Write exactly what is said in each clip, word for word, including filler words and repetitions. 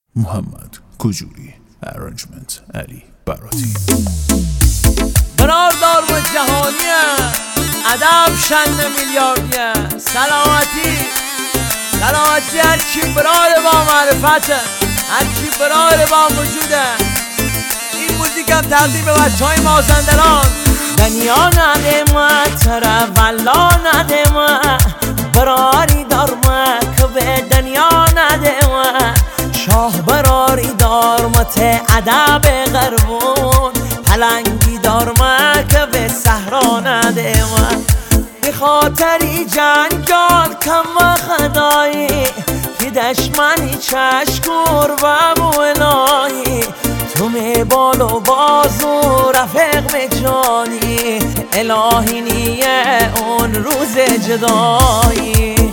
محمد کجوری، ارنجمنت علی براتی. برار دارم جهانیه، ادب شن میلیاردیه. سلامتی سلامتی هرچی برار با معرفته، هرچی برار با وجوده. این موزیکم تقدیم به بچه های مازندران. دنیا ندمه تره ولا ندمه، براری دارمه که به دنیا ندمه. شاه براری دارمه ته ادب غربون، پلنگی دارمه که به صحرا ندمه. به خاطری جنگال کم خدایی، که دشمنی چشکور و بولایی. تو می بال و بازو رفیق می جانی، الهی نیه اون روز جدایی.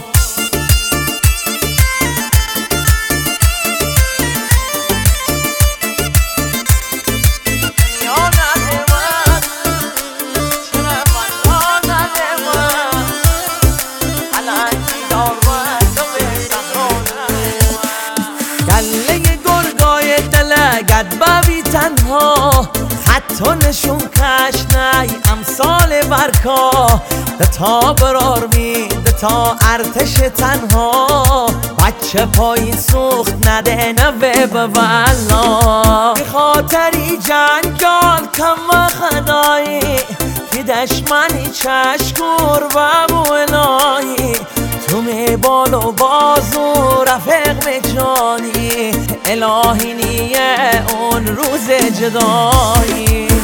گد ببی تنها حتی نشون کش نی امثال برکا. دتا برار بی دتا ارتش تنها، بچه پایی سوخت نده نوه ببلا. بی خاطری جنگال کم خدایی، که دشمنی چشکور و بولایی. تو می بال و بازو رفیق می جانی، الهی نیه اون روز جدایی.